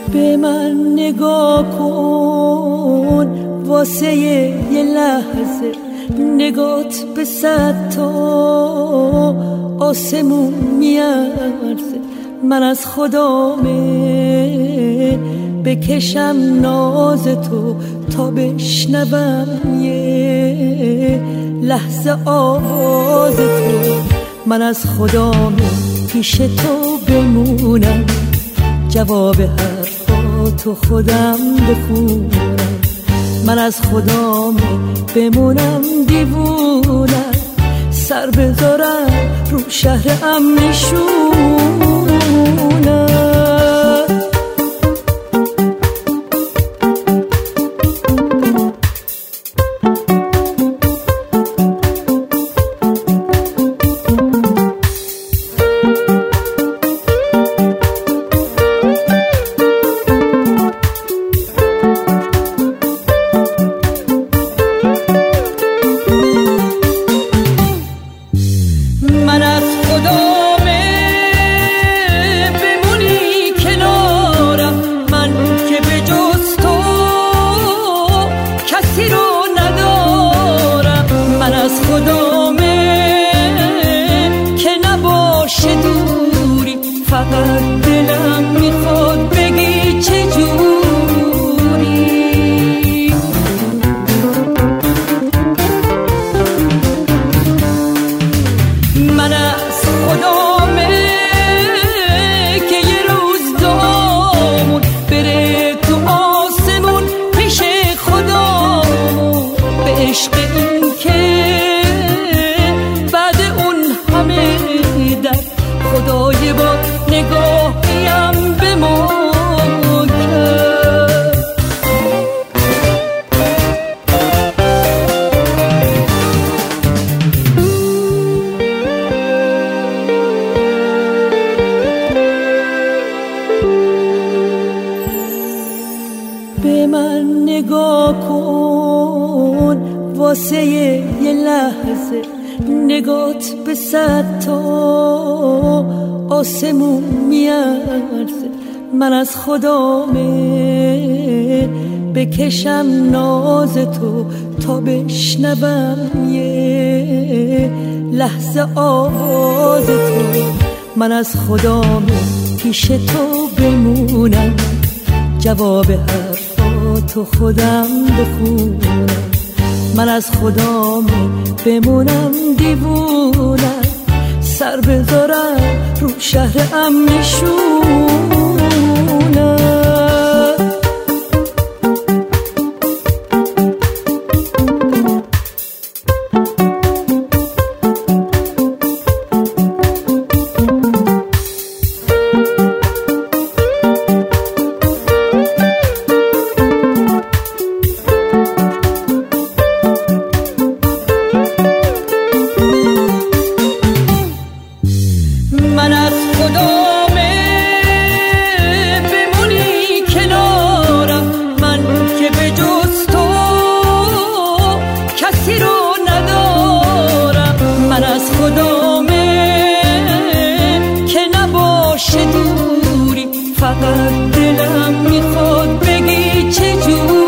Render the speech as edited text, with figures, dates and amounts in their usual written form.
به من نگاه کن واسه یه لحظه، نگات به 100 تا آسمون میارزه. من از خدامه بکشم ناز تو تا بشنوم یه لحظه آواز تو. من از خدامه پیش تو بمونم، جواب حرفاتو خودم بخونم. من از خدامه بمونم دیوونم، سر بذارم رو شهر امنشونم. من از خدامه بمونی کنارم، من که به جز تو کسی رو ندارم. من از خدامه که نباشه دوری، فقط دلم میخواد بگی چجوری. من از خدامه که یه روز دامون بره تو آسمون پیش خدامون، به عشق این که بعد اون همه در خدای با نگاهیم به ما کرد. به من نگاه کن واسه یه لحظه، نگات به 100 تا آسمون میارزه. من از خدامه بکشم ناز تو تا بشنوم یه لحظه آواز تو. من از خدامه پیش تو بمونم، جواب حرفاتو خودم بخونم. من از خدامه بمونم دیوونم، سر بذارم رو شهر امنشونم. من از خدامه بمونی کنارم، من که به جز تو کسی رو ندارم. من از خدامه که نباشه دوری، فقط دلم میخواد بگی چجوری.